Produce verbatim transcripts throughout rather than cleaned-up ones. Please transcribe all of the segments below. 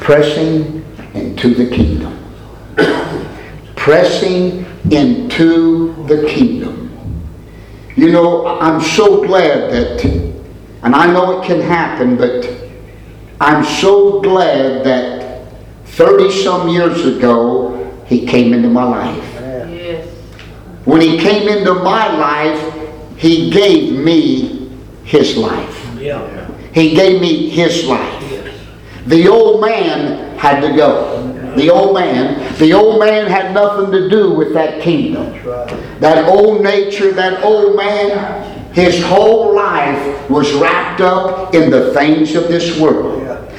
pressing into the kingdom. Pressing into the kingdom. You know, I'm so glad that, and I know it can happen, but I'm so glad that thirty some years ago, He came into my life. Yes. When He came into my life, He gave me His life. Yeah. He gave me His life. Yes. The old man had to go. The old man, the old man had nothing to do with that kingdom. That old nature, that old man, his whole life was wrapped up in the things of this world.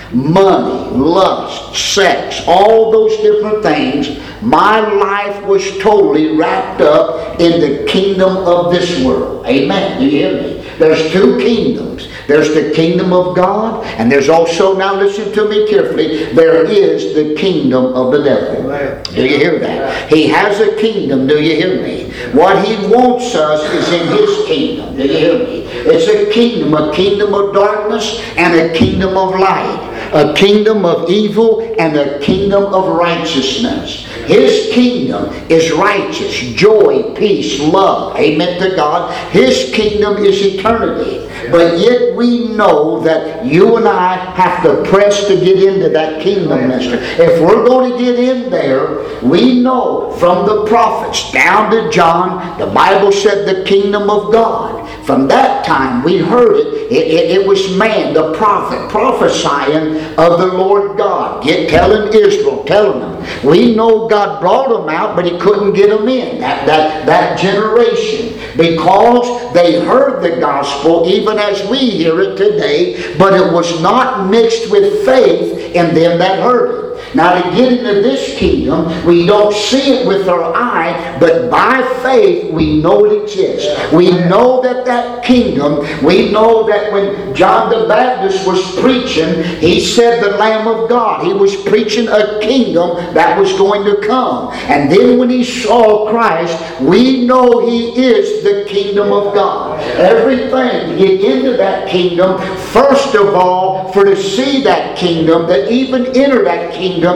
Money, lust, sex, all those different things. My life was totally wrapped up in the kingdom of this world. Amen. Do you hear me? There's two kingdoms. There's the kingdom of God, and there's also, now listen to me carefully, there is the kingdom of the devil. Do you hear that? He has a kingdom, do you hear me? What he wants us is in his kingdom. Do you hear me? It's a kingdom, a kingdom of darkness and a kingdom of light. A kingdom of evil and a kingdom of righteousness. His kingdom is righteous, joy, peace, love. Amen to God. His kingdom is eternity. But yet we know that you and I have to press to get into that kingdom, mister. If we're going to get in there, we know from the prophets down to John, the Bible said the kingdom of God. From that time we heard it. It, it, it was man, the prophet, prophesying of the Lord God. Get, telling Israel, telling them. We know God brought them out, but He couldn't get them in. That, that, that generation. Because they heard the gospel even as we hear it today, but it was not mixed with faith in them that heard it. Now, to get into this kingdom, we don't see it with our eye, but by faith we know it exists. We know that that kingdom, we know that when John the Baptist was preaching, he said the Lamb of God. He was preaching a kingdom that was going to come. And then when he saw Christ, we know He is the kingdom of God. Everything to get into that kingdom, first of all, for to see that kingdom, to even enter that kingdom,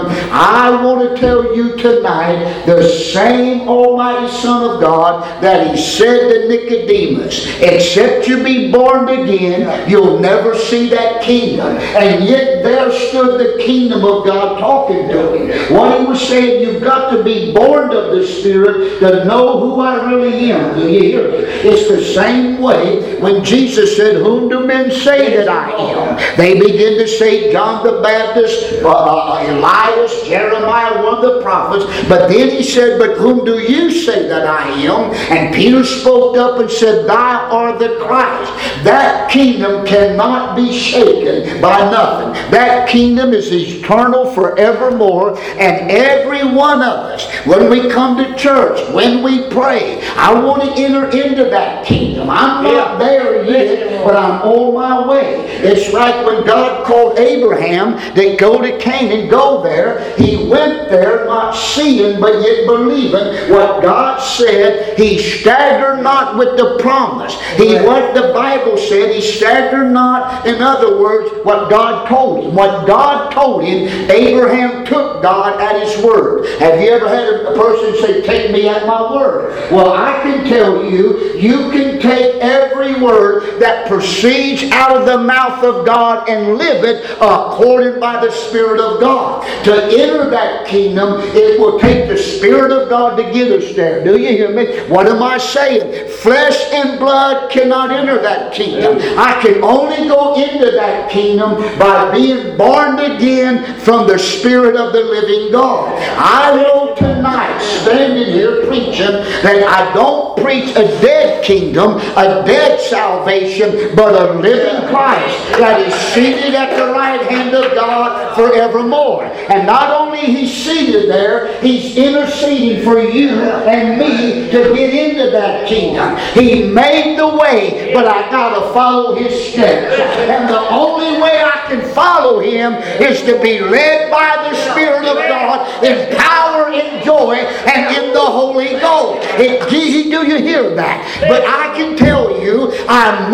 I want to tell you tonight, the same Almighty Son of God that He said to Nicodemus, except you be born again, you'll never see that kingdom. And yet there stood the kingdom of God talking to him. What He was saying, you've got to be born of the Spirit to know who I really am. Do you hear me? It's the same way when Jesus said, whom do men say that I am? They begin to say John the Baptist, uh, uh, Elias, Jeremiah, one of the prophets. But then He said, but whom do you say that I am? And Peter spoke up and said, thou art the Christ. That kingdom cannot be shaken by nothing. That kingdom is eternal forevermore. And every one of us, when we come to church, when we pray, I want to enter into that kingdom. I'm not there yet, but I'm on my way. It's like when God called Abraham to go to Canaan, go there. He went there not seeing, but yet believing what God said. He staggered not with the promise. He, what the Bible said, he staggered not. In other words, what God told him. What God told him, Abraham took God at His word. Have you ever had a person say, take me at my word? Well, I can tell you, you can take every word that proceeds out of the mouth of God and live it according by the Spirit of God. To enter that kingdom, it will take the Spirit of God to get us there. Do you hear me? What am I saying? Flesh and blood cannot enter that kingdom. I can only go into that kingdom by being born again from the Spirit of the living God. I know tonight, standing here preaching, that I don't preach a dead kingdom, a dead salvation, but a living Christ that is seated at the right hand of God forevermore. And not only He's seated there, He's interceding for you and me to get into that kingdom. He made the way, but I got to follow His steps. And the only way I can follow Him is to be led by the Spirit of God in power, in joy, and in the Holy Ghost. It, do you hear that? But I can tell you, I must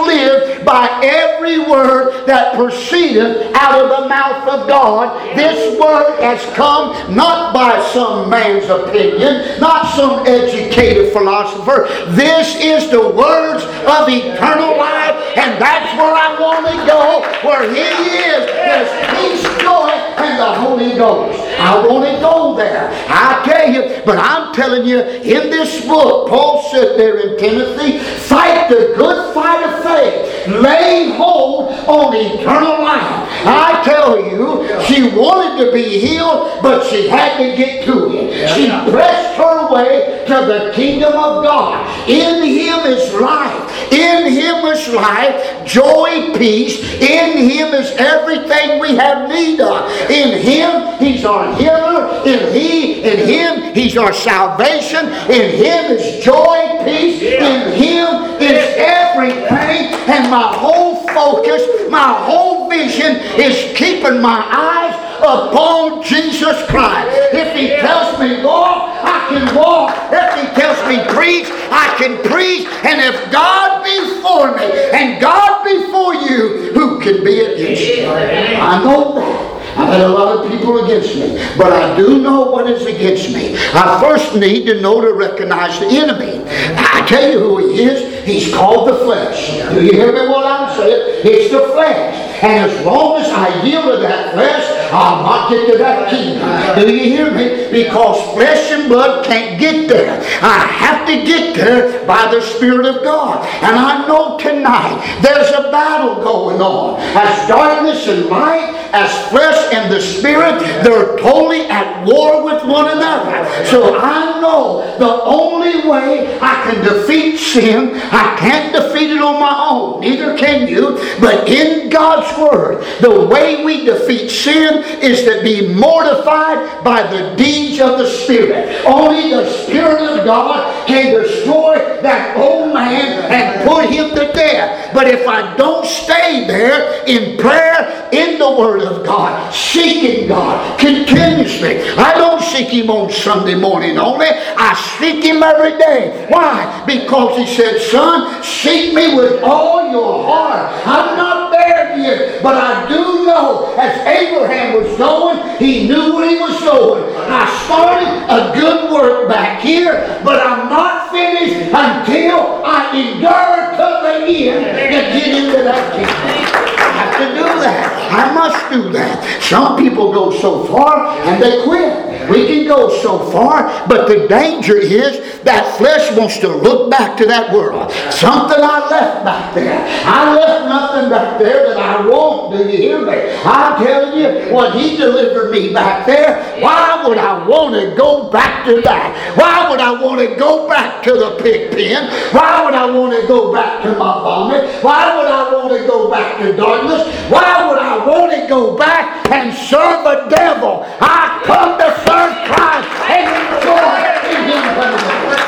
live by every word that proceedeth out of the mouth of God. This word has come not by some man's opinion, not some educated philosopher. This is the words of eternal life, and that's where I want to go, where He is. There's peace, joy, and the Holy Ghost. I want to go there. I tell you, but I'm telling you, in this book, Paul said there in Timothy, fight the good fight of faith. Lay hold on eternal life. I tell you, she wanted to be healed, but she had to get to it. She pressed her way to the kingdom of God. In Him is life. In Him is life, joy, peace. In Him is everything we have need of. In Him, He's our healer. In He, in Him, He's our salvation. In Him is joy, peace. In Him is everything. And my whole focus, my whole vision is keeping my eyes upon Jesus Christ. If He tells me walk, I can walk. If He tells me preach, I can preach. And if God be for me and God be for you, who can be against you? I know that. I've had a lot of people against me, but I do know what is against me. I first need to know to recognize the enemy. I tell you who he is. He's called the flesh. Do you hear me what I'm saying? It's the flesh. And as long as I yield to that flesh, I'll not get to that kingdom. Do you hear me? Because flesh and blood can't get there. I have to get there by the Spirit of God. And I know tonight there's a battle going on. As darkness and light, as flesh and the Spirit, they're totally at war with one another. So I know the only way I can defeat sin, I can't defeat it on my own. Neither can you. But in God's Word, the way we defeat sin is to be mortified by the deeds of the Spirit. Only the Spirit of God can destroy that old man and put him to death. But if I don't stay there in prayer, in the Word of God, seeking God continuously, I don't seek Him on Sunday morning only. I seek Him every day. Why? Because He said, son, seek me with all your heart. I'm not there yet, but I do know as Abraham was going, he knew where he was going. I started a good work back here, but I'm not finished until I endure to the end to get into that kingdom. I have to do that. I must do that. Some people go so far and they quit. We can go so far, but the danger is that flesh wants to look back to that world. Something I left back there. I left nothing back there that I won't. Do you hear me? I'm telling you, what He delivered me back there, why would I want to go back to that? Why would I want to go back to the pig pen? Why would I want to go back to my vomit? Why would I want to go back to darkness? Why would I want to go back and serve the devil? I come to serve Christ and enjoy in Him coming back.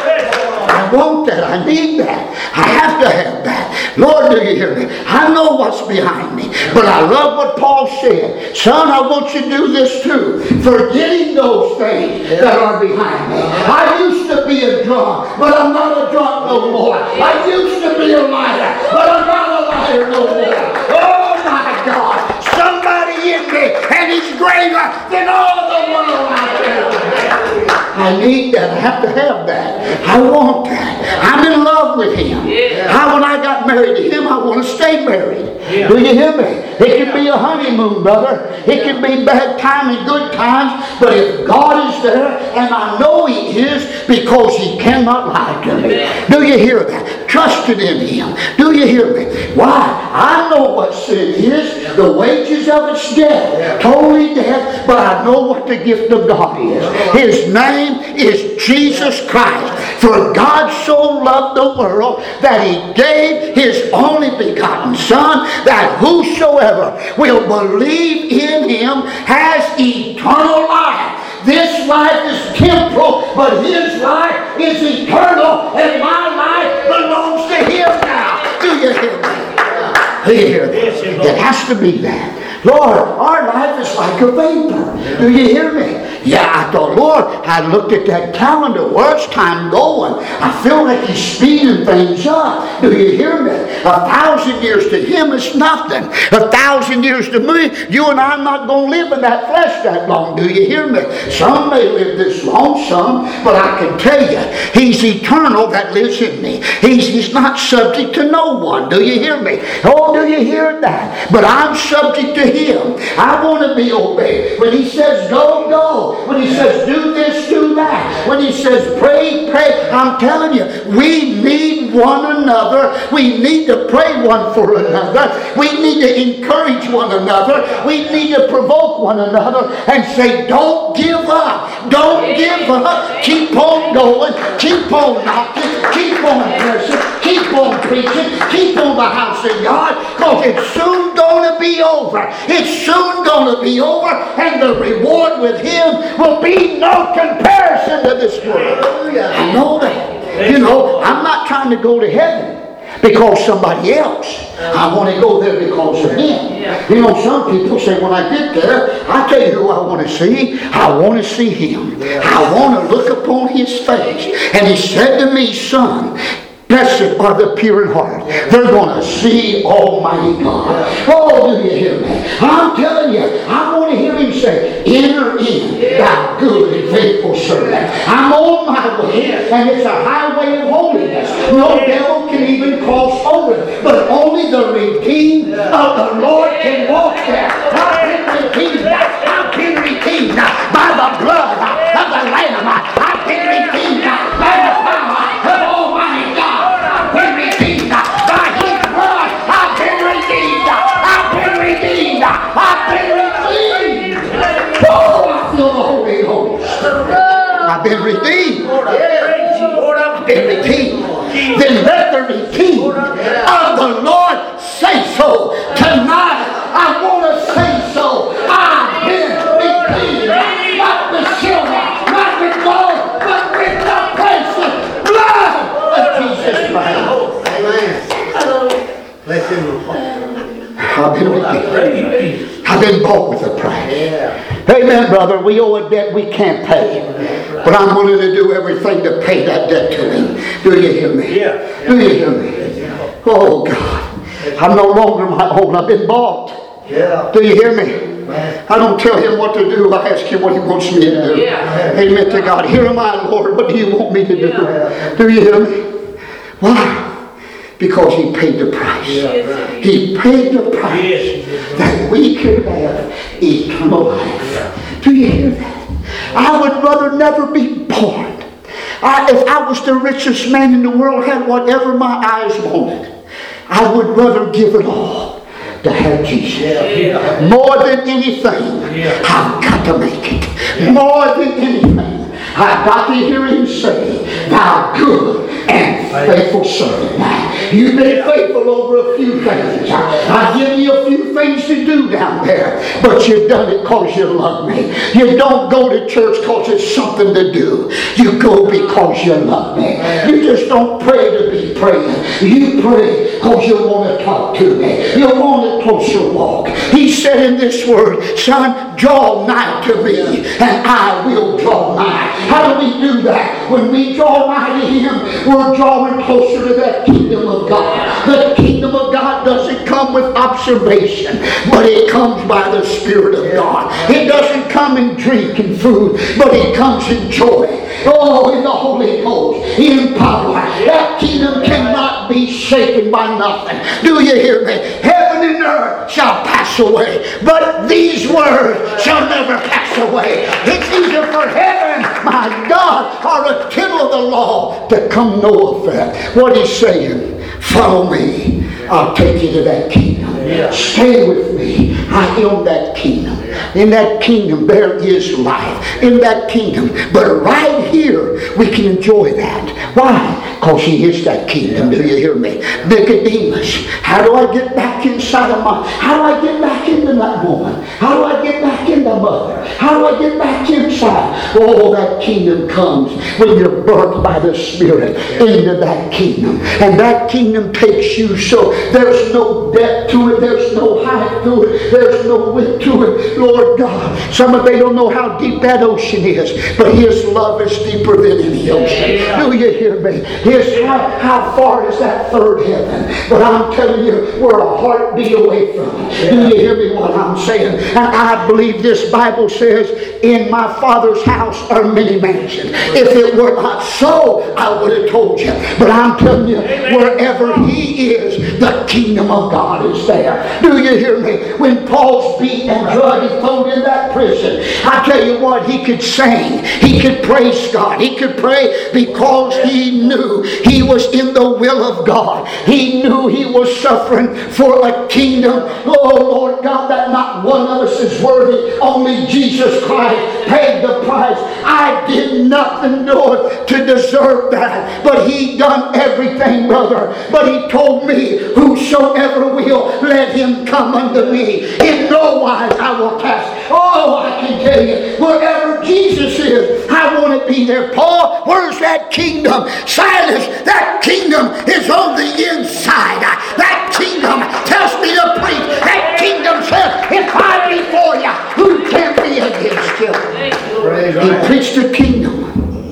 I want that. I need that. I have to have that. Lord, do you hear me? I know what's behind me, but I love what Paul said. Son, I want you to do this too. Forgetting those things that are behind me. I used to be a drunk, but I'm not a drunk no more. I used to be a liar, but I'm not a liar no more. Oh my God. Somebody in me, and He's greater than all the world out there. I need that. I have to have that. I want that. I'm in love with Him. Yeah. I, when I got married to Him, I want to stay married. Yeah. Do you hear me? It can be a honeymoon, brother. It can be bad time and good times. But if God is there, and I know He is, because He cannot lie to me. Yeah. Do you hear that? Trusted in Him. Do you hear me? Why? I know what sin is. The wages of it's death. Yeah. Totally death. But I know what the gift of God is. His name is Jesus Christ. For God so loved the world that He gave His only begotten Son, that whosoever will believe in Him has eternal life. This life is temporal, but His life is eternal, and my life belongs to Him now. Do you hear me? Do you hear that? It has to be that. Lord, our life is like a vapor. Do you hear me? Yeah, I thought, Lord, I looked at that calendar. Where's time going? I feel like he's speeding things up. Do you hear me? A thousand years to him is nothing. A thousand years to me, you and I are not going to live in that flesh that long. Do you hear me? Some may live this long, some, but I can tell you, he's eternal that lives in me. He's, he's not subject to no one. Do you hear me? Oh, do you hear that? But I'm subject to him. I want to be obeyed. When he says go, go. When he says do this, do that. When he says pray, pray. I'm telling you, we need one another. We need to pray one for another. We need to encourage one another. We need to provoke one another and say, don't give up. Don't give up. Keep on going. Keep on knocking. Keep on pressing. Keep on preaching. Keep on the house of God. Because it's soon going to be over. It's soon going to be over. And the reward with him will be no comparison to this world. I know that. You know, I'm not trying to go to heaven because somebody else. I want to go there because of him. You know, some people say when I get there, I tell you who I want to see. I want to see him. I want to look upon his face. And he said to me, son, blessed are the pure in heart. They're going to see Almighty God. Oh, do you hear me? I'm telling you, I want to hear him say, enter in, thou good and faithful servant. I'm on my way, and it's a highway of holiness. No devil can even cross over it, but only the redeemed of the Lord can walk there. I've been redeemed. I've been redeemed by the blood of the Lamb. I've been redeemed by the power of Almighty God. I've been redeemed by his blood. I've been redeemed. I've been redeemed. I've been redeemed. Oh, I feel the Holy Ghost. I've been redeemed. I've been redeemed. Then let the redeemed of the Lord say so. Tonight, I want to say so. I've been redeemed. Not with silver, not with gold, but with the precious blood of Jesus Christ. Amen. Let him I've been redeemed. I've been bought with a price. Amen, brother. We owe a debt we can't pay. But I'm willing to do everything to pay that debt to him. Do you hear me? Yeah. Do you hear me? Oh, God. I'm no longer my own. I've been bought. Yeah. Do you hear me? I don't tell him what to do. I ask him what he wants me to do. Yeah. Amen to God. Here am I, Lord. What do you want me to do? Yeah. Do you hear me? Why? Because he paid the price. Yeah. He paid the price Yes. that we could have eternal life. Do you hear that? I would rather never be born. I, if I was the richest man in the world, had whatever my eyes wanted, I would rather give it all to have Jesus. Yeah. More than anything, Yeah. I've got to make it. More than anything, I've got to hear him say, thou good and faithful servant. Now, you've been faithful over a few things. I've given you a few things to do down there, but you've done it because you love me. You don't go to church because it's something to do. You go because you love me. You just don't pray to be praying. You pray because you want to talk to me. You want a closer walk. He said in this word, son, draw nigh to me, and I will draw nigh. How do we do that? When we draw nigh to him, we're drawing closer to that kingdom of God. The kingdom of God doesn't come with observation, but it comes by the Spirit of God. It doesn't come in drink and food, but it comes in joy. Oh, in the Holy Ghost, in power. That kingdom cannot be shaken by nothing. Do you hear me? Heaven and earth shall pass away, but these words shall never pass away. It's easier for heaven, my God, or a tittle of the law to come no effect. What he's saying, follow me. I'll take you to that kingdom. Yeah. Stay with me. I am that kingdom. In that kingdom there is life. In that kingdom. But right here we can enjoy that. Why? Because he is that kingdom. Do you hear me? Nicodemus. How do I get back inside of my... How do I get back into that woman? How do I get back into mother? How do I get back inside? Oh, that kingdom comes when you're birthed by the Spirit into that kingdom. And that kingdom takes you so there's no depth to it, there's no height to it, there's no width to it. Lord God, some of they don't know how deep that ocean is, but His love is deeper than any ocean. Do you hear me? His, how, how far is that third heaven? But I'm telling you, we're a heartbeat away from it. Do you hear me what I'm saying? And I believe this Bible says, in my Father's house are many mansions. If it were not so, I would have told you. But I'm telling you, wherever He is, the kingdom of God is there. Do you hear me? When Paul's beat and drugged and thrown in that prison, I tell you what, he could sing. He could praise God. He could pray because he knew he was in the will of God. He knew he was suffering for a kingdom. Oh, Lord God, that not one of us is worthy. Only Jesus Christ paid the price. I did nothing, Lord, to deserve that. But He done everything, brother. But He told me, whosoever will, let him come unto me. In no wise I will cast. Oh, I can tell you, wherever Jesus is, I want to be there. Paul, where's that kingdom? Silas, that kingdom is on the inside. That kingdom tells me to preach. That kingdom says, if I be for you, who can be against you? He preached the kingdom.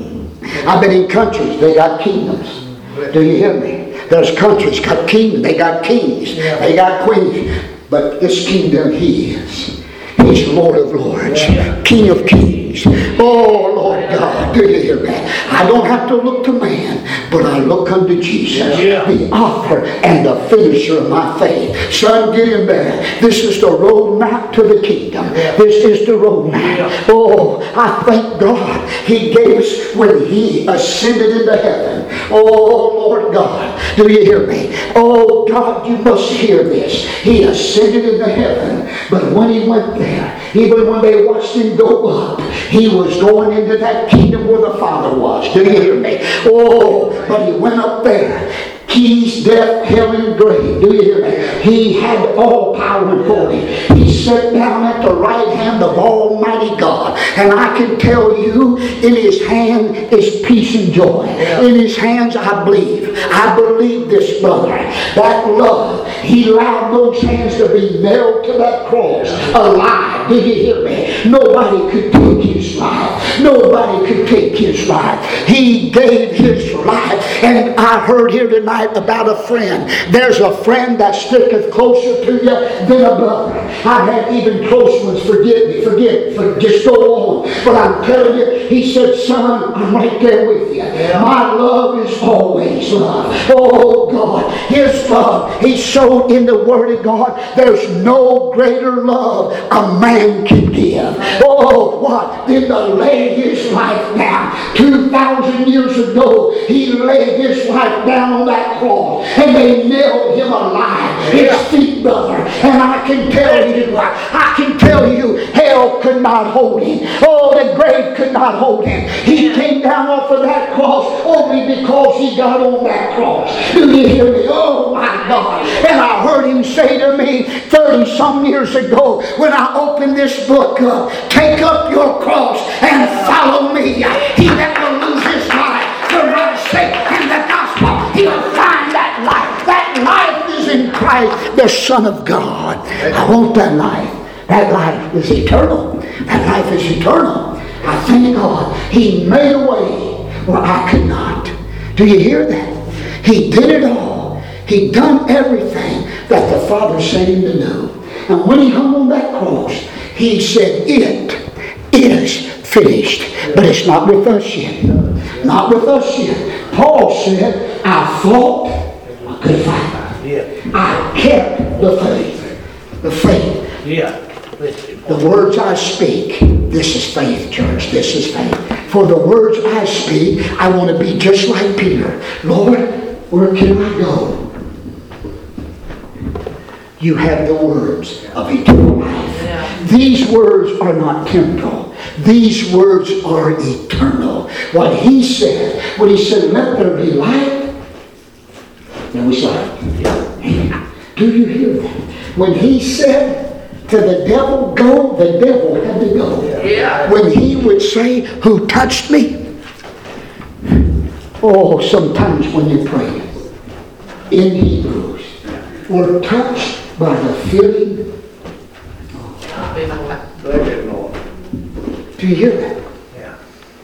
I've been in countries, they got kingdoms. Do you hear me? There's countries got kingdoms, they got kings, they got queens. But this kingdom He is. He's Lord of Lords, King of Kings. Oh, Lord God, do you hear me? I don't have to look to man, but I look unto Jesus, the author and the finisher of my faith. Son, get in there. This is the roadmap to the kingdom. This is the roadmap. Oh, I thank God He gave us when He ascended into heaven. Oh, Lord God, do you hear me? Oh, God, you must hear this. He ascended into heaven, but when He went there, even when they watched Him go up, He was going into that kingdom where the Father was. Do you hear me? Oh, but He went up there. Keys, death, hell, and grave. Do you hear me? He had all power and authority. He sat down at the right hand of Almighty God. And I can tell you, in His hand is peace and joy. In His hands, I believe. I believe this, brother. That love. He allowed those hands to be nailed to that cross alive. Do you hear me? Nobody could take His life. Nobody could take His life. He gave His life. And I heard here tonight about a friend. There's a friend that sticketh closer to you than a brother. I've had even close ones forget me, forget, for, just go on. But I'm telling you, he said, son, I'm right there with you. Yeah. My love is always love. Oh God, His love, He showed in the Word of God, there's no greater love a man can give. Oh, what? Than to lay his life down. Two thousand years ago, He laid His life down on that cross, and they nailed Him alive. His feet, brother. And I can tell you, I can tell you, hell could not hold Him. Oh, the grave could not hold Him. He came down off of that cross only because He got on that cross. Do you hear me? Oh my God. And I heard Him say to me thirty some years ago when I opened this book up, take up your cross and follow me. He that will lose his life for my sake and the gospel, he'll find that life. That life is in Christ, the Son of God. I want that life. That life is eternal. That life is eternal. I thank God He made a way where I could not. Do you hear that? He did it all. He done everything that the Father sent Him to do. And when He hung on that cross, He said, it is finished. But it's not with us yet. Not with us yet. Paul said, I fought a good fight. I kept the faith. The faith. Yeah. The words I speak, this is faith, church. This is faith. For the words I speak, I want to be just like Peter. Lord, where can I go? You have the words of eternal life. Yeah. These words are not temporal. These words are eternal. What He said, when He said, let there be light, then we saw it. Do you hear that? When He said to the devil, go, the devil had to go. Yeah. When he would say, who touched me? Oh, sometimes when you pray in Hebrews, we're touched by the feeling. Do you hear that? Yeah.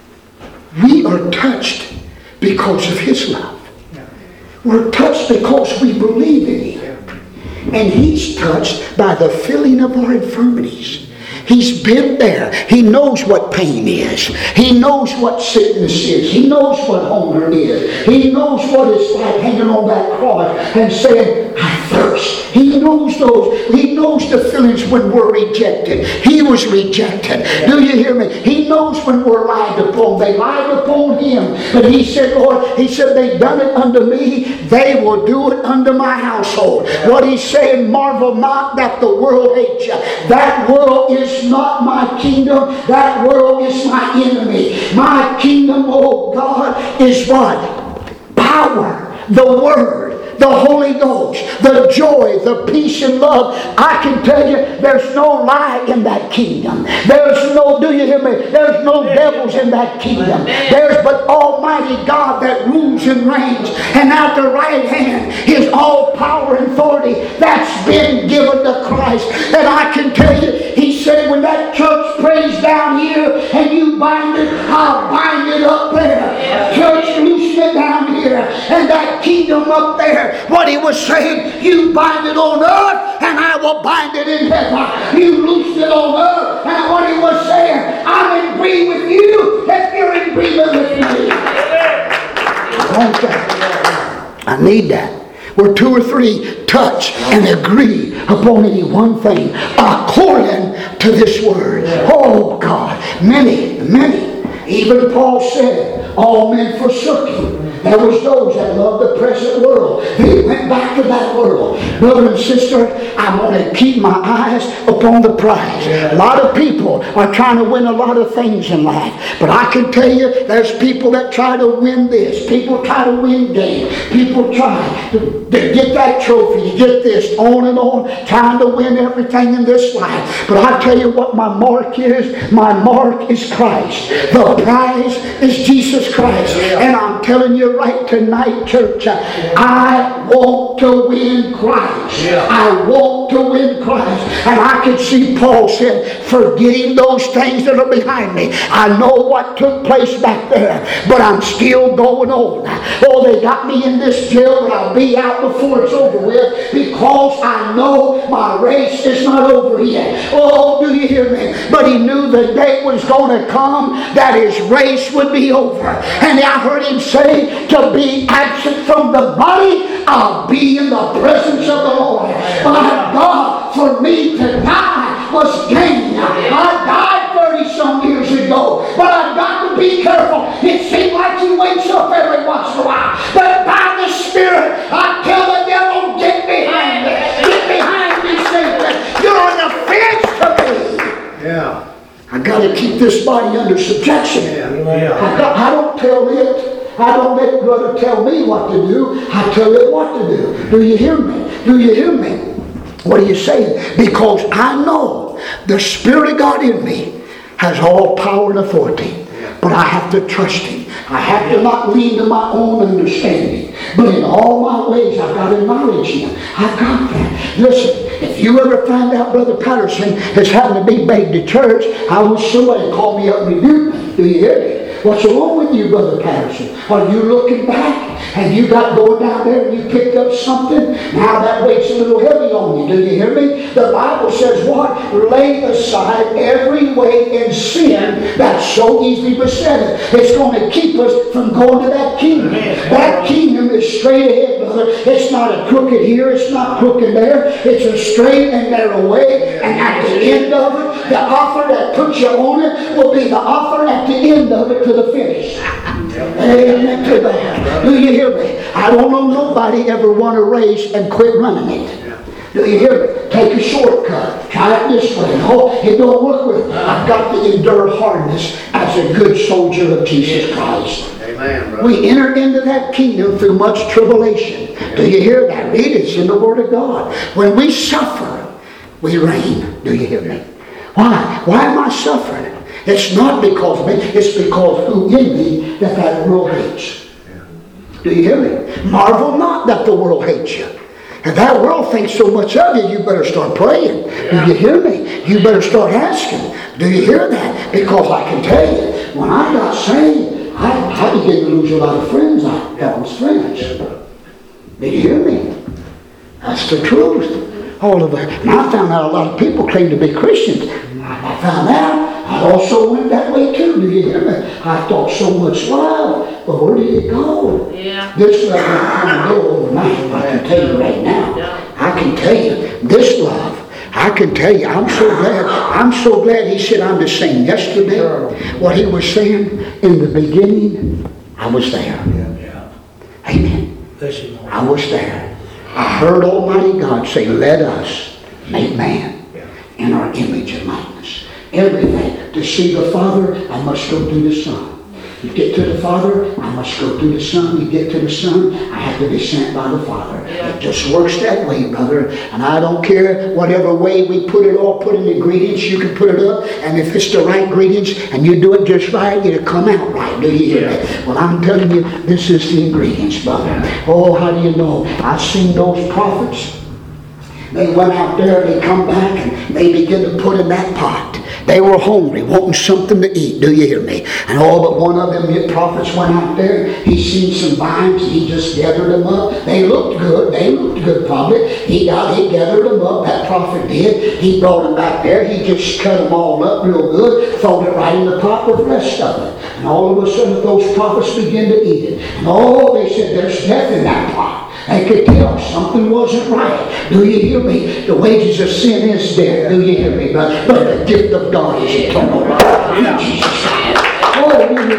We are touched because of his love. Yeah. We're touched because we believe in him. And he's touched by the feeling of our infirmities. He's been there. He knows what pain is. He knows what sickness is. He knows what hunger is. He knows what it's like hanging on that cross and saying, I thirst. He knows those. He knows the feelings when we're rejected. He was rejected. Do you hear me? He knows when we're lied upon. They lied upon him. But he said, Lord, he said, they've done it unto me. They will do it unto my household. What he's saying, marvel not that the world hates you. That world is not my kingdom. That world is my enemy. My kingdom, oh God, is what? Power. The Word. The Holy Ghost. The joy. The peace and love. I can tell you, there's no lie in that kingdom. There's no, do you hear me? There's no devils in that kingdom. There's but Almighty God that rules and reigns. And at the right hand is all power and authority that's been given to Christ. And I can tell you, he said, when that church prays down here and you bind it, I'll bind it up there. Church, loosen it down here. And that kingdom up there, what he was saying, you bind it on earth and I will bind it in heaven. You loose it on earth. And what he was saying, I'm in agreement with you if you're in agreement with me. I want that. I need that. Where two or three touch and agree upon any one thing according to this word. Oh God, many, many. Even Paul said, all men forsook him. There was those that loved the present world. They went back to that world. Brother and sister, I want to keep my eyes upon the prize. A lot of people are trying to win a lot of things in life. But I can tell you, there's people that try to win this. People try to win games. People try to, to get that trophy, to get this, on and on, trying to win everything in this life. But I tell you what my mark is. My mark is Christ. The prize is Jesus Christ. And I'm telling you right tonight, church, I want to win Christ. Yeah. I want to win Christ. And I can see Paul said, forgetting those things that are behind me. I know what took place back there, but I'm still going on. Oh, they got me in this jail, but I'll be out before it's over with, because I know my race is not over yet. Oh, do you hear me? But he knew the day was going to come that his race would be over. And I heard him say, to be absent from the body, I'll be in the presence of the Lord. My God, for me to die was gain. I died thirty some years ago, but I've got to be careful. It seems like he wakes up every once in a while, but by the Spirit, I tell the devil, get behind me. Get behind me, Satan. You're an offense to me. Yeah. I got to keep this body under subjection. Yeah. I, got, I don't tell it. I don't let brother tell me what to do. I tell it what to do. Do you hear me? Do you hear me? What are you saying? Because I know the Spirit of God in me has all power and authority. But I have to trust Him. I have to not lean to my own understanding. But in all my ways, I've got to acknowledge Him. I've got that. Listen, if you ever find out Brother Patterson has happened to be back to church, I wish somebody call me up and rebuke me. Do you hear me? What's wrong with you, Brother Patterson? Are you looking back and you got going down there and you picked up something? Now that weight's a little heavy on you. Do you hear me? The Bible says what? Lay aside every weight and sin that so easily beset us. It's going to keep us from going to that kingdom. That kingdom is straight ahead, brother. It's not a crooked here. It's not crooked there. It's a straight and narrow way. And at the end of it, the author that puts you on it will be the author at the end of it to the finish. Amen to that. Do you hear me? I don't know nobody ever won a race and quit running it. Do you hear me? Take a shortcut. Try it this way. No, it don't work with me. I've got to endure hardness as a good soldier of Jesus Christ. Amen, brother. We enter into that kingdom through much tribulation. Do you hear that? Read it. It's in the Word of God. When we suffer, we reign. Do you hear me? Why? Why am I suffering? It's not because of me. It's because who in me that that world hates. Do you hear me? Marvel not that the world hates you. If that world thinks so much of you, you better start praying. Do you hear me? You better start asking. Do you hear that? Because I can tell you, when I got saved, I, I began to lose a lot of friends. I got was friends. Do you hear me? That's the truth. All of it. And I found out a lot of people claim to be Christians. I found out. I also went that way too. Do you hear me? I thought so much love, but where did it go? Yeah. This love ain't going to go overnight. I can tell you right now. Yeah. I can tell you this love. I can tell you, I'm so glad. I'm so glad he said I'm the same yesterday. What he was saying in the beginning, I was there. Yeah. Amen. I was there. I heard Almighty God say, let us make man in our image and likeness. Everything. To see the Father, I must go through the Son. You get to the Father, I must go through the Son. You get to the Son, I have to be sent by the Father. Yeah. It just works that way, brother. And I don't care whatever way we put it all, put in the ingredients, you can put it up. And if it's the right ingredients and you do it just right, it'll come out right. Do you hear me? Well, I'm telling you, this is the ingredients, brother. Oh, how do you know? I've seen those prophets. They went out there, they come back, and they begin to put in that pot. They were hungry, wanting something to eat. Do you hear me? And all but one of them prophets went out there. He seen some vines, and he just gathered them up. They looked good. They looked good, probably. He got, he gathered them up. That prophet did. He brought them back there. He just cut them all up real good, thrown it right in the pot with the rest of it. And all of a sudden, those prophets began to eat it. And oh, they said, there's death in that pot. They could tell something wasn't right. Do you hear me? The wages of sin is death. Do you hear me? But, but the gift of God is eternal life. In Jesus' name. Oh, we need,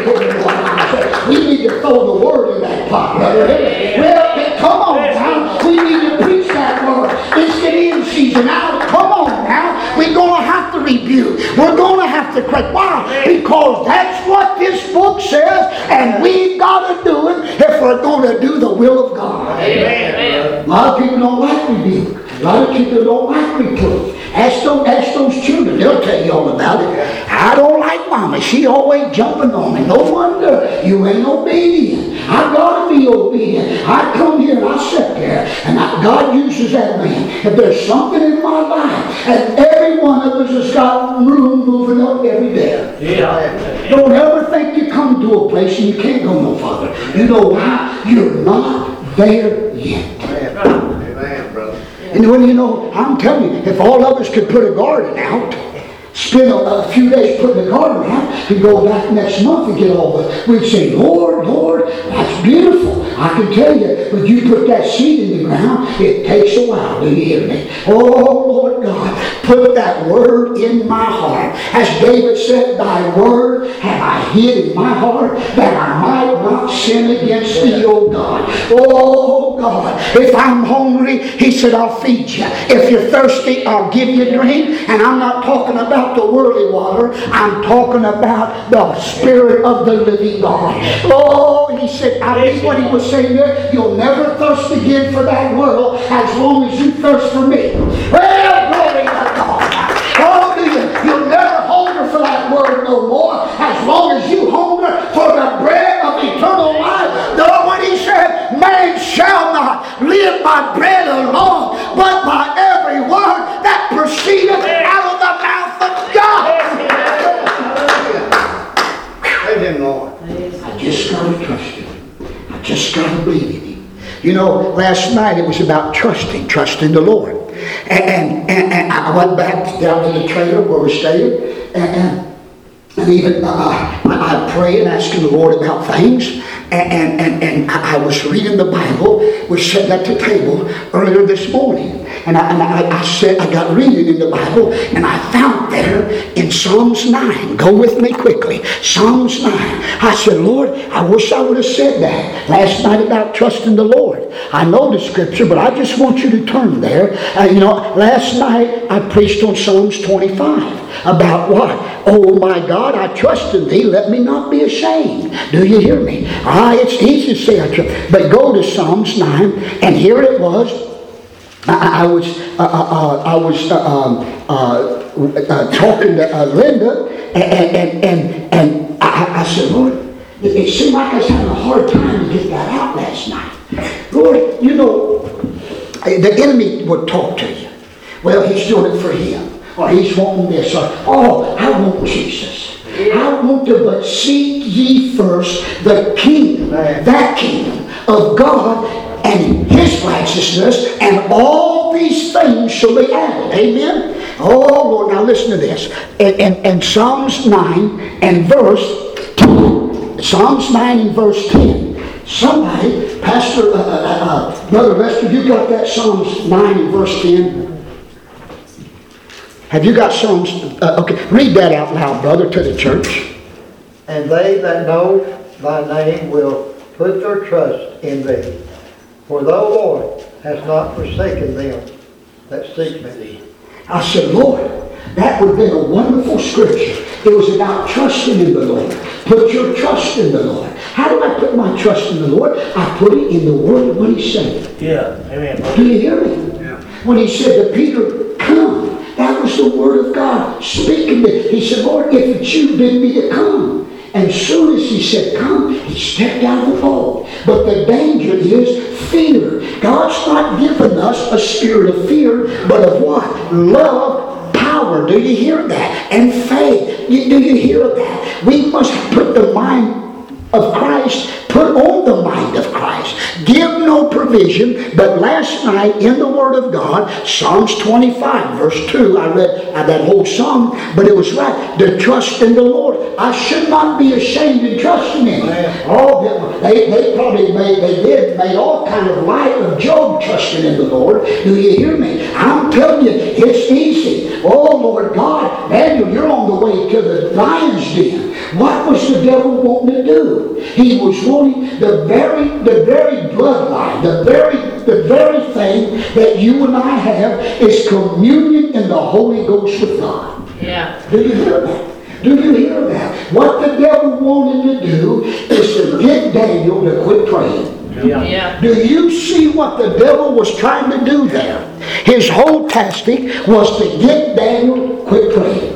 to, we need to throw the word in that pot, brother. Well, come on now. We need to preach that word. It's the end season now. Come on now. We're going to have to rebuke. We're going to have to correct. Why? Because that's what this book says, and we've got to do it if we're going to do the will of God. Amen. A lot of people don't like rebuke. A lot of people don't like reproof. Ask those, ask those children. They'll tell you all about it. I don't like Mama. She always jumping on me. No wonder you ain't obedient. I got to be obedient. I come here and I sit there, and I, God uses that man. If there's something in my life, and every one of us has got room moving up every day. Yeah. Don't ever think you come to a place and you can't go no farther. You know why? You're not there yet. Amen, brother. And when you know, I'm telling you, if all of us could put a garden out, spend a, a few days putting the garden out, and go back next month and get all the, we'd say, Lord, Lord, that's beautiful. I can tell you, when you put that seed in the ground, it takes a while. Do you hear me? Oh, Lord God, put that word in my heart. As David said, thy word have I hid in my heart, that I might not sin against thee, O God. Oh, God, if I'm hungry, he said, I'll feed you. If you're thirsty, I'll give you a drink. And I'm not talking about the worldly water. I'm talking about the Spirit of the living God. Oh, he said, I think what he was saying there, you'll never thirst again for that world as long as you thirst for me. Well, glory to God. Oh, do you? You'll never hunger for that word no more as long as you hunger for the bread of eternal life. No, when he said, man shall not live by bread alone, but by every word that proceedeth out of the mouth of God. Amen, Lord. I just got to trust him. I just got to believe in him. You know, last night it was about trusting, trusting the Lord. And, and, and I went back down to the trailer where we stayed, and, and, and even uh, I, I prayed and asking the Lord about things. And, and, and I was reading the Bible. We sat at the table earlier this morning. And I, and I, I said, I got reading in the Bible, and I found there in Psalms nine. Go with me quickly. Psalms nine. I said, Lord, I wish I would have said that last night about trusting the Lord. I know the scripture, but I just want you to turn there. Uh, you know, last night I preached on Psalms twenty-five. About what? Oh my God, I trust in thee. Let me not be ashamed. Do you hear me? Ah, it's easy to say I trust. But go to Psalms nine, and here it was. I, I was, uh, uh, I was uh, um, uh, uh, talking to uh, Linda, and, and, and, and I, I said, Lord, it, it seemed like I was having a hard time to get that out last night. Lord, you know, the enemy would talk to you. Well, he's doing it for him. Or he's wanting this. Or, oh, I want Jesus. I want to but seek ye first the kingdom, that kingdom of God and His righteousness, and all these things shall be added. Amen? Oh, Lord, now listen to this. In, in, in Psalms nine and verse ten. Psalms nine and verse ten. Somebody, Pastor, uh, uh, uh, Brother Lester, you got that Psalms nine and verse ten? Have you got Psalms? Uh, okay, read that out loud, brother, to the church. And they that know thy name will put their trust in thee. For thou, Lord, hast not forsaken them that seek thee. I said, Lord, that would have been a wonderful scripture. It was about trusting in the Lord. Put your trust in the Lord. How do I put my trust in the Lord? I put it in the word of what He said. Yeah, amen. Do you hear me? Yeah. When He said to Peter, come. That was the word of God speaking to him. He said, Lord, if it's you, bid me to come. And as soon as he said, come, he stepped out of the boat. But the danger is fear. God's not given us a spirit of fear, but of what? Love, power. Do you hear that? And faith. You, do you hear that? We must put the mind of Christ, put on the mind of Christ. Give no provision. But last night in the Word of God, Psalms twenty-five, verse two, I read that whole psalm, but it was right, to trust in the Lord. I should not be ashamed to trust in Him. Oh, they, they probably made, they did, made all kind of light of Job trusting in the Lord. Do you hear me? I'm telling you, it's easy. Oh, Lord God, Daniel, you're on the way to the lion's den. What was the devil wanting to do? He was wanting the very, the very bloodline, the very, the very thing that you and I have is communion in the Holy Ghost with God. Yeah. Do you hear that? Do you hear that? What the devil wanted to do is to get Daniel to quit praying. Yeah. Yeah. Do you see what the devil was trying to do there? His whole tactic was to get Daniel to quit praying.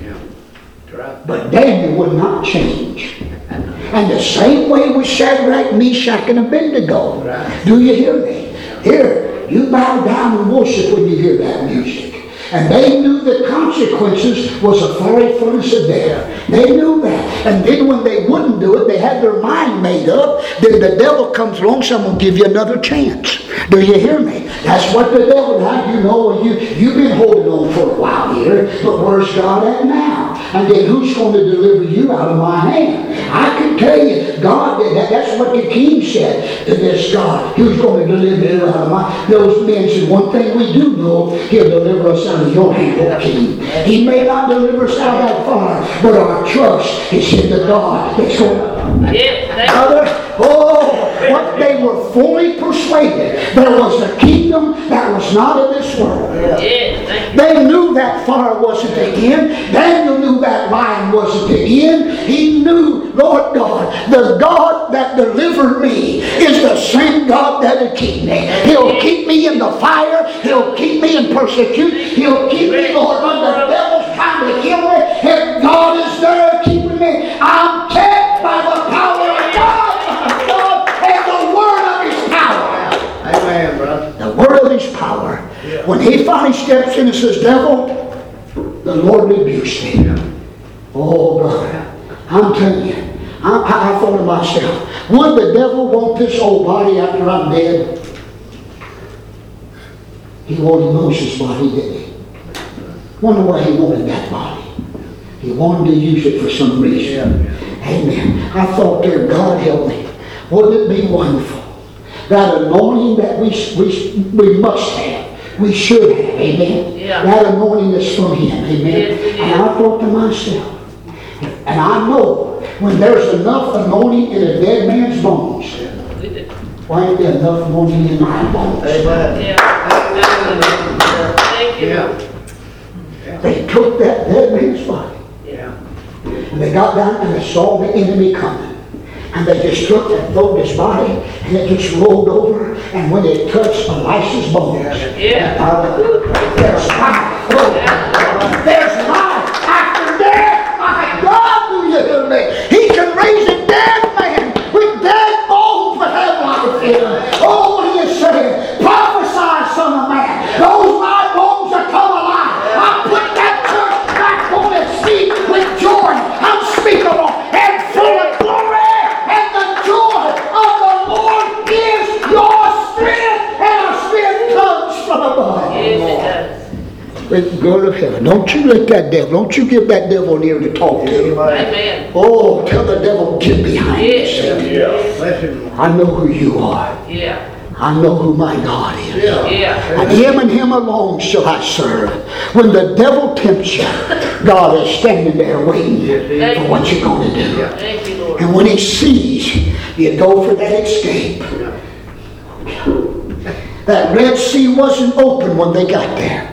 But Daniel would not change. And the same way with Shadrach, Meshach, and Abednego. Do you hear me? Here, you bow down and worship when you hear that music. And they knew the consequences was a fiery furnace of death. They knew that. And then when they wouldn't do it, they had their mind made up. Then the devil comes along, someone will give you another chance. Do you hear me? That's what the devil, how you know, you, you've been holding on for a while here, but where's God at now? And then who's going to deliver you out of my hand? I can tell you, God, that, that's what the king said to this God. Who's going to deliver you out of my... Those men said, one thing we do know, He'll deliver us out of your hand, O King. He may not deliver us out of that fire, but our trust is in the God that's going to... Yeah, Other, oh, what they were fully persuaded there was a kingdom that was not of this world. Yeah, they knew that fire wasn't the end. Daniel knew that lion wasn't the end. He knew, Lord God, the God that delivered me is the same God that'll keep me. He'll keep me in the fire. He'll keep me in persecution. He'll keep me, Lord, when the devil's trying to kill me. If God is there keeping me, I'm kept by the power of God. God and the word of His power. Amen, brother. The word of His power. When he finally steps in and says, devil, the Lord rebukes me. Oh, brother, I'm telling you, I, I, I thought to myself, would the devil want this old body after I'm dead? He wanted Moses' body, didn't he? Wonder why he wanted that body. He wanted to use it for some reason. Amen. I thought there, God help me. Wouldn't it be wonderful? That anointing that we, we, we must have. We should have, amen. Yeah. That anointing is from Him, amen. Yes, and I thought to myself, and I know when there's enough anointing in a dead man's bones, why ain't there enough anointing in my bones? Amen. Yeah. Thank you. Yeah. They took that dead man's body. Yeah. And they got down and they saw the enemy coming. And they just took and throwed his body, and it just rolled over. And when it touched Elisha's bones, Yeah. uh, there's life. Oh, there's life after death. My Don't you let that devil, don't you give that devil an ear to talk to. Amen. Amen. Oh, tell the devil, get behind me, Yeah. Satan. Bless him. I know who you are. Yeah. I know who my God is. Yeah. And him and him alone shall I serve. When the devil tempts you, God is standing there waiting for what you're going to do. Thank you, Lord. And when he sees you go for that escape, that Red Sea wasn't open when they got there.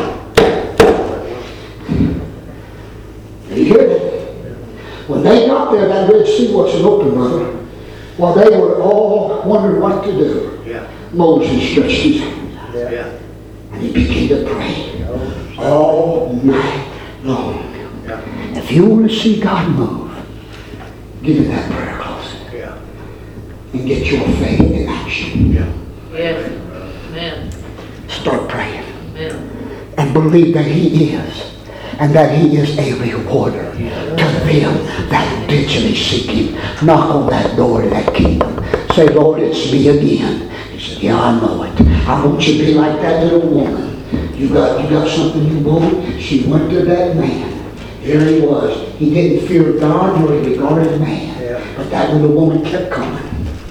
You hear it? When they got there, that Red Sea wasn't open, brother. While they were all wondering what to do, Yeah. Moses stretched his hand out, Yeah. and he began to pray all night long. Yeah. If you want to see God move, get in that prayer closet Yeah. and get your faith in action. Yeah. Yes. Amen. Start praying Amen. and believe that he is, and that he is a rewarder to them that diligently seek him. Knock on that door to that kingdom. Say, Lord, it's me again. He said, yeah, I know it. I want you to be like that little woman. You got, you got something you want? She went to that man. Here he was. He didn't fear God nor he regarded man. Yeah. But that little woman kept coming.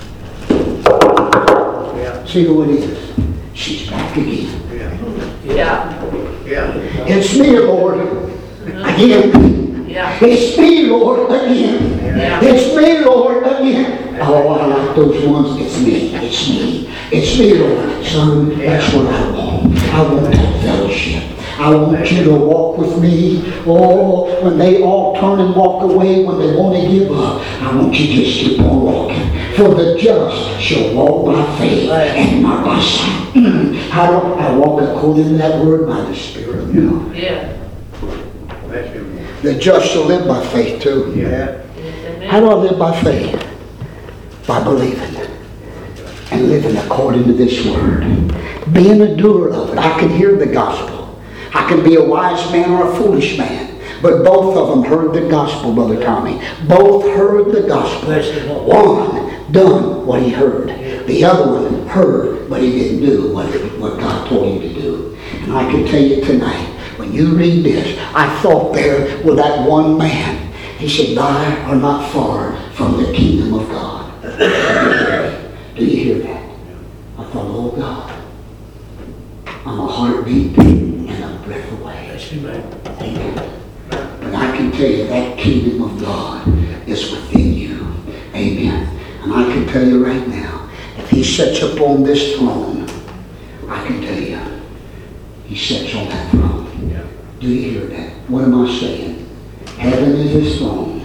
Yeah. See who it is? She's back again. Yeah. Yeah. Yeah. It's me, Lord. Again. Yeah. It's me, Lord, again. Yeah. It's me, Lord, again. Oh, I like those ones. It's me. It's me. It's me, Lord. Son, that's what I want. I want that fellowship. I want you to walk with me. Oh, when they all turn and walk away, when they want to give up, I want you to just keep on walking. For the just shall walk by faith and not by sight. How do I walk according to that word? By the Spirit of God. Yeah. Bless him. The just shall live by faith too. Yeah. How do I live by faith? By believing and living according to this word. Being a doer of it. I can hear the gospel. I can be a wise man or a foolish man. But both of them heard the gospel, Brother Tommy. Both heard the gospel. One done what he heard. The other one heard, but he didn't do what, what God told him to do. And I can tell you tonight, when you read this, I thought there with that one man. He said, "Thy are not far from the kingdom of God." Do you hear that? I thought, oh God, I'm a heartbeat and a breath away. Amen. But I can tell you that kingdom of God is within you. Amen. And I can tell you right now, if he sits upon this throne, I can tell you, he sits on that throne. Do you hear that? What am I saying? Heaven is his throne,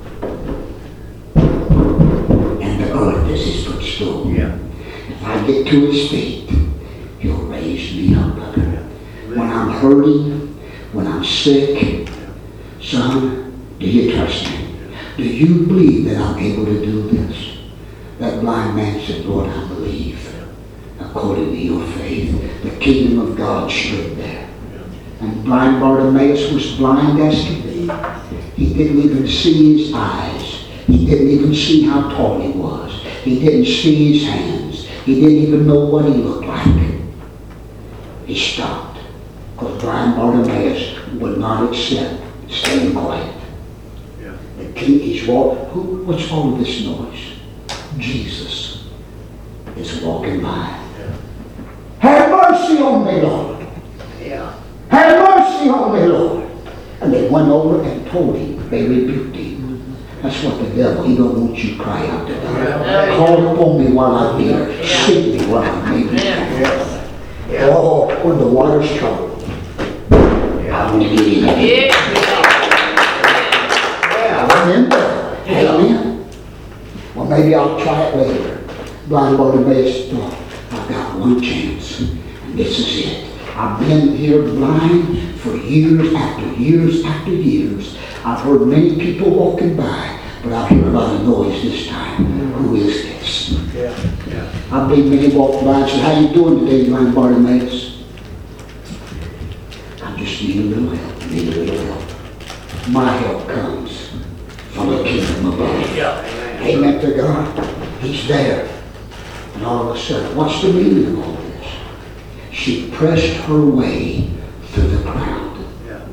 and the earth is his footstool. Yeah. If I get to his feet, he'll raise me up, brother. When I'm hurting, when I'm sick, son, do you trust me? Do you believe that I'm able to do this? That blind man said, Lord, I believe. According to your faith, the kingdom of God stood there. And blind Bartimaeus was blind as could be. He didn't even see his eyes. He didn't even see how tall he was. He didn't see his hands. He didn't even know what he looked like. He stopped. Because blind Bartimaeus would not accept staying quiet. Yeah. The king, he's walking. Who, what's all of this noise? Jesus is walking by. Yeah. Have mercy on me, Lord. Yeah. Have mercy on me, Lord. And they went over and told him. They rebuked him. That's what the devil, he don't want you to cry out to God. Call upon me while I'm here. Seek me while I may be found. Yeah. Oh, when the water's troubled, I want to get in there. Yeah. I'm in there. Amen. Well, maybe I'll try it later. Blind Bartimaeus thought, I've got one chance. And this is it. I've been here blind for years after years after years. I've heard many people walking by, but I hear a lot of noise this time. Who is this? Yeah. Yeah. I've been many walk by and said, how you doing today, blind Bartimaeus? I just need a little help, need a little help. My help comes from the kingdom above. Amen to God. He's there. And all of a sudden, what's the meaning of all this? She pressed her way through the crowd. Yeah.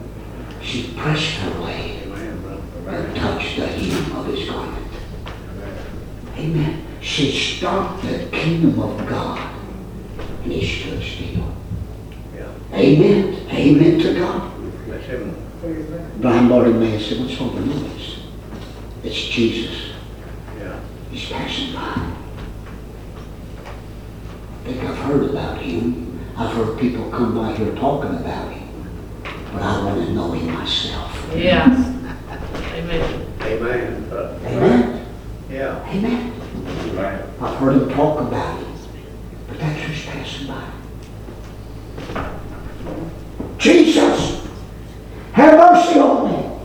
pressed her way and touched the hem of his garment. Amen. She stopped the kingdom of God and he stood still. Amen. Amen to God. Blind Bartimaeus said, what's all the noise? It's Jesus. He's passing by. I think I've heard about him. I've heard people come by here talking about him. But I want to know him myself. Yeah. Amen. Amen. Amen. Yeah. Amen. Right. I've heard him talk about him. But that's who's passing by. Jesus, have mercy on me.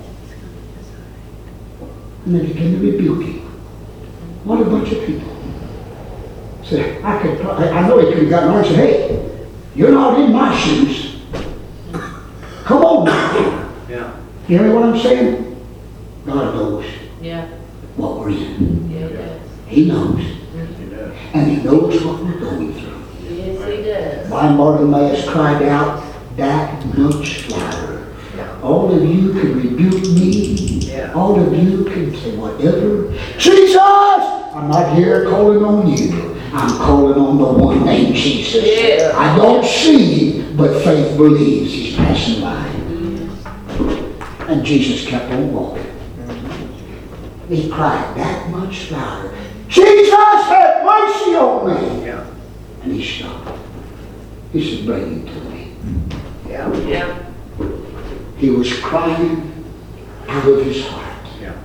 And then begin to rebuke him. What a bunch of people. Say, I could, I know he could have gotten on and said, hey, you're not in my shoes. Come on now. Yeah. You hear what I'm saying? God knows Yeah. what we're in. Yeah, he does. He knows. He does. And he knows what we're going through. Yes, he does. Blind Bartimaeus cried out that much louder. All of you can rebuke me. Yeah. All of you can say whatever. Jesus! I'm not here calling on you. I'm calling on the one named Jesus. Yeah. I don't see, but faith believes. He's passing by. And Jesus kept on walking. He cried that much louder. Jesus, have mercy on me. Yeah. And he stopped. He said, bring him to me. Yeah. Yeah. He was crying out of his heart. Yeah.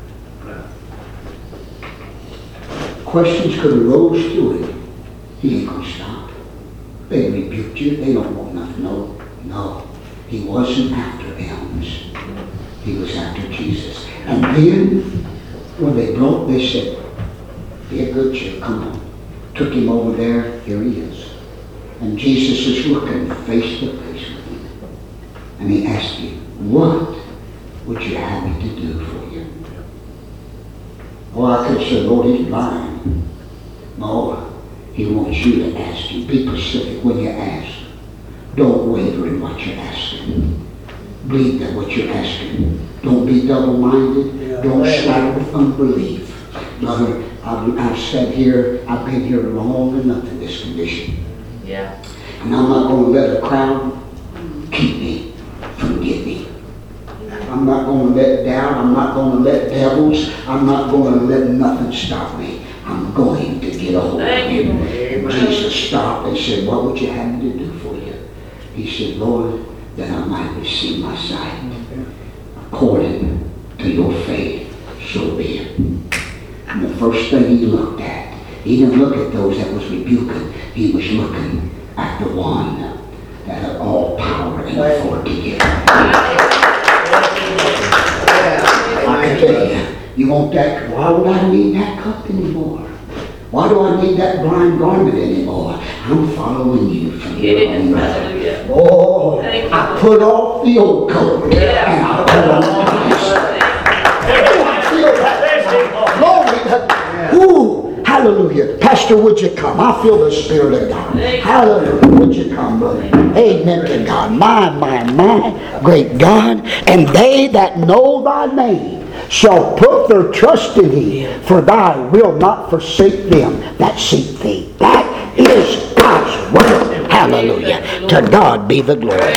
Questions could have rose to him. He ain't going to stop. They rebuked you. They don't want nothing. No, no. He wasn't after alms. He was after Jesus. And then, when they brought, they said, be a good cheer, come on. Took him over there, here he is. And Jesus is looking face to face with him. And he asked him, what would you have me to do for you? Oh, I could say, Lord, he's blind. No, he wants you to ask him. Be specific when you ask. Don't waver in what you're asking. Believe that what you're asking. Don't be double-minded. Don't slack with unbelief. Brother, I've, I've sat here, I've been here long enough in this condition. Yeah. And I'm not going to let a crowd keep me from getting. I'm not going to let doubt. I'm not going to let devils. I'm not going to let nothing stop me. I'm going to get a hold of Thank you, him. Lord. And Jesus stopped and said, what would you have me to do for you? He said, Lord, that I might receive my sight. According to your faith, so be it. And the first thing he looked at, he didn't look at those that was rebuking. He was looking at the one that had all power and authority. I can tell you, you want that, why would I need that cup anymore? Why do I need that blind garment anymore? I'm following you from here Yeah, on out. hallelujah. Oh, Thank you, I Lord. put off the old coat Yeah. and I put on the new. Oh, I feel that. Glory. Ooh, hallelujah. Pastor, would you come? I feel the Spirit of God. Hallelujah. Would you come, brother? Amen to God. My, my, my, great God. And they that know thy name shall put their trust in thee, for thou wilt not forsake them that seek thee. That is God's word. Hallelujah. To God be the glory.